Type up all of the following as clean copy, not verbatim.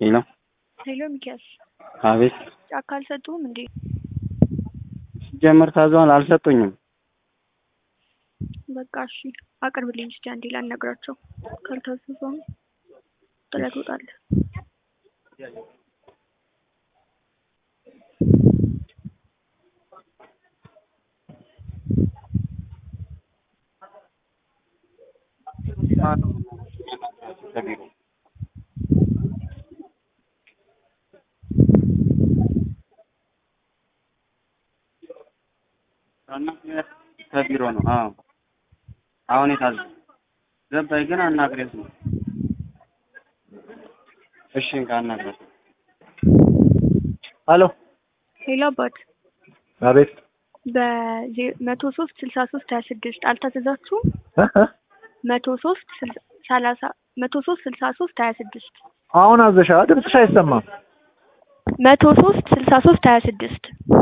ሄሎ ሄሎ ሚኪያስ አቤት። ጫካ አልሰጡም እንዴ? ጀመር ታዟል አልሰጡኝም። በቃ እሺ አቅርብልኝ እስኪ አንዴ ላናግራቸው። ካልታዘዙ ጥለት ወጣለህ። ከቢሮ ነው። አዎ አሁን የታዘ ገባኝ ግን አናግሬት ነው። እሺ ካናግሬት። ሄሎ ሄሎ አባት አቤት። በ1036326 አልታዘዛችሁም? 1036326 አሁን አዘሻ ድምፅሽ አይሰማም። 1036326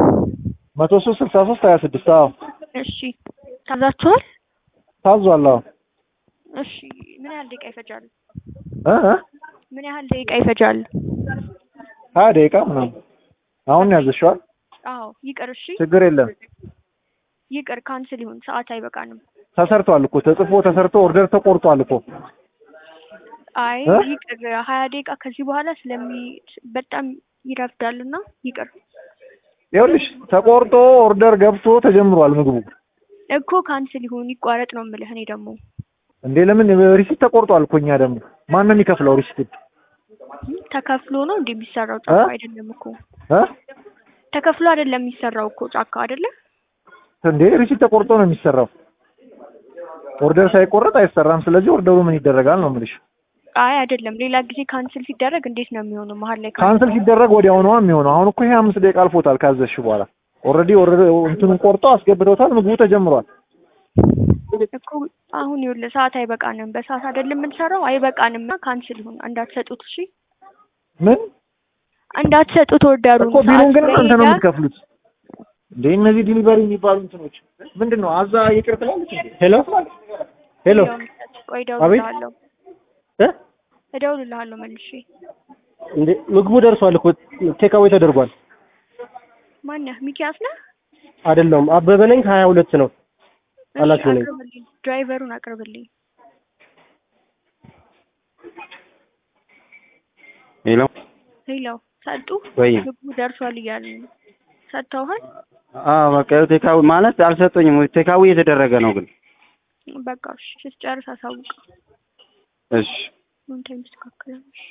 1036326 አዎ እሺ ታዛችኋል? ታዟል። አዎ እሺ ምን ያህል ደቂቃ ይፈጃል? ምን ያህል ደቂቃ ይፈጃል? 20 ደቂቃ ምናምን። አሁን ያዘሽዋል? አዎ ይቅር። እሺ ችግር የለም ይቅር። ካንስል ይሁን፣ ሰዓት አይበቃንም። ተሰርቷል እኮ ተጽፎ ተሰርቶ ኦርደር ተቆርጧል እኮ። አይ ይቅር። 20 ደቂቃ ከዚህ በኋላ በጣም ይረፍዳልና ይቅር። ይኸውልሽ ተቆርጦ ኦርደር ገብቶ ተጀምሯል ምግቡ እኮ። ካንስል ይሁን ይቋረጥ ነው የምልህ። እኔ ደግሞ እንዴ ለምን ሪሲት ተቆርጧል እኮ። እኛ ደግሞ ማን ነው የሚከፍለው ሪሲት? ተከፍሎ ነው እንዴ የሚሰራው? ጫካ አይደለም እኮ ተከፍሎ አይደለም የሚሰራው እኮ ጫካ አይደለም እንዴ። ሪሲት ተቆርጦ ነው የሚሰራው። ኦርደር ሳይቆረጥ አይሰራም። ስለዚህ ኦርደሩ ምን ይደረጋል ነው የምልሽ። አይ አይደለም፣ ሌላ ጊዜ ካንስል ሲደረግ እንዴት ነው የሚሆነው? መሀል ላይ ካንስል ሲደረግ ወዲያው ነው የሚሆነው። አሁን እኮ ይሄ 5 ደቂቃ አልፎታል ካዘዝሽ በኋላ። ኦልሬዲ እንትኑን ቆርጦ አስገብተውታል። ምግቡ ተጀምሯል እኮ። አሁን ይኸውልህ ሰዓት አይበቃንም። በሰዓት አይደለም የምንሰራው። አይበቃንም። ካንስል ይሁን፣ እንዳትሰጡት። እሺ ምን እንዳትሰጡት ኦርደሩን እኮ። ቢሮን ግን አንተ ነው የምትከፍሉት እንዴ? እነዚህ ዲሊቨሪ የሚባሉ እንትኖች ምንድነው? አዛ ይቅር ትላለች እንዴ? ሄሎ ሄሎ። ቆይ እደውልልሃለሁ መልሼ። እንዴ ምግቡ ደርሷል እኮ ቴካዌ ተደርጓል። ማነህ? ሚኪያስ ነህ? አይደለም አበበ ነኝ። 22 ነው አላችሁ ነኝ። ድራይቨሩን አቅርብልኝ። ሄሎ ሄሎ ሰጡ? ምግቡ ደርሷል እያሉኝ ነው። ሰጥተውሃል? አዎ በቃ ቴካዊ ማለት አልሰጡኝም። ቴካዊ እየተደረገ ነው ግን። በቃ እሺ ስትጨርስ አሳውቅ። እሺ ምን ታይም ተስተካከለ?